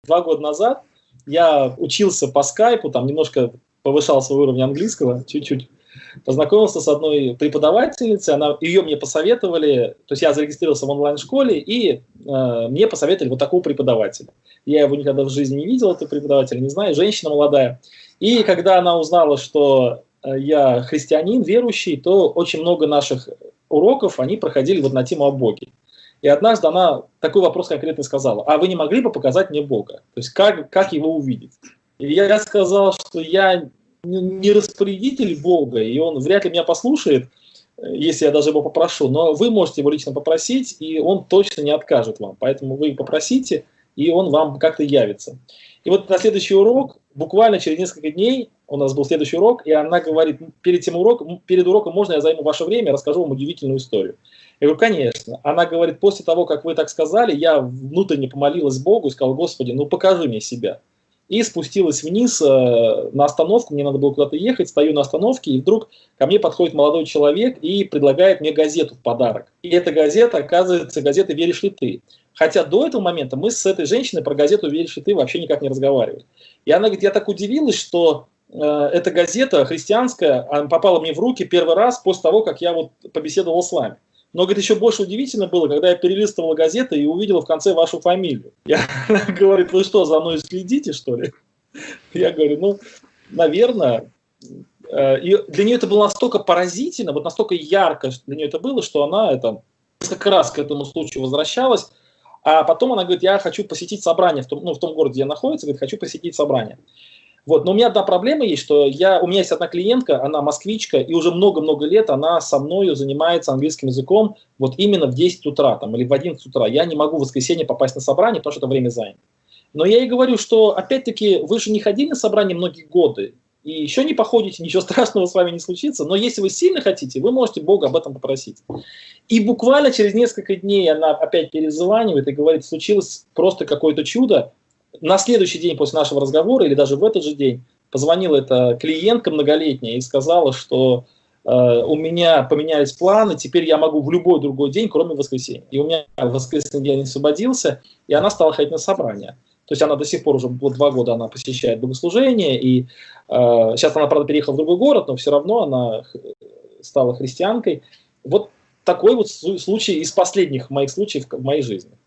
2 года назад я учился по скайпу, там немножко повышал свой уровень английского, чуть-чуть. Познакомился с одной преподавательницей, ее мне посоветовали, то есть я зарегистрировался в онлайн-школе, и мне посоветовали вот такого преподавателя. Я его никогда в жизни не видел, этого преподавателя, не знаю, женщина молодая. И когда она узнала, что я христианин, верующий, то очень много наших уроков, они проходили вот на тему о Боге. И однажды она такой вопрос конкретно сказала: а вы не могли бы показать мне Бога? То есть как его увидеть? И я сказал, что я не распорядитель Бога, и он вряд ли меня послушает, если я даже его попрошу, но вы можете его лично попросить, и он точно не откажет вам. Поэтому вы попросите, и он вам как-то явится. И вот на следующий урок, буквально через несколько дней, у нас был следующий урок, и она говорит: перед уроком можно я займу ваше время, расскажу вам удивительную историю. Я говорю: конечно. Она говорит: после того, как вы так сказали, я внутренне помолилась Богу и сказала: Господи, ну покажи мне себя. И спустилась вниз на остановку, мне надо было куда-то ехать, стою на остановке, и вдруг ко мне подходит молодой человек и предлагает мне газету в подарок. И эта газета, оказывается, газета «Веришь ли ты?». Хотя до этого момента мы с этой женщиной про газету «Веришь ли ты?» вообще никак не разговаривали. И она говорит: я так удивилась, что эта газета христианская попала мне в руки первый раз после того, как я вот побеседовал с вами. Но, говорит, еще больше удивительно было, когда я перелистывала газеты и увидела в конце вашу фамилию. Она говорит: вы что, за мной следите, что ли? Я говорю: ну, наверное. И для нее это было настолько поразительно, вот настолько ярко для нее это было, что она несколько раз к этому случаю возвращалась. А потом она говорит: я хочу посетить собрание в том городе, где я нахожусь, говорит, хочу посетить собрание. Вот. Но у меня одна проблема есть, что у меня есть одна клиентка, она москвичка, и уже много-много лет она со мною занимается английским языком вот именно в 10 утра там, или в 11 утра. Я не могу в воскресенье попасть на собрание, потому что это время занято. Но я ей говорю, что опять-таки вы же не ходили на собрание многие годы, и еще не походите, ничего страшного с вами не случится, но если вы сильно хотите, вы можете Бога об этом попросить. И буквально через несколько дней она опять перезванивает и говорит: случилось просто какое-то чудо. На следующий день после нашего разговора, или даже в этот же день, позвонила эта клиентка многолетняя и сказала, что у меня поменялись планы, теперь я могу в любой другой день, кроме воскресенья. И у меня в воскресный день освободился, и она стала ходить на собрания. То есть она до сих пор уже 2 года она посещает богослужение, и сейчас она, правда, переехала в другой город, но все равно она стала христианкой. Вот такой вот случай из последних моих случаев в моей жизни.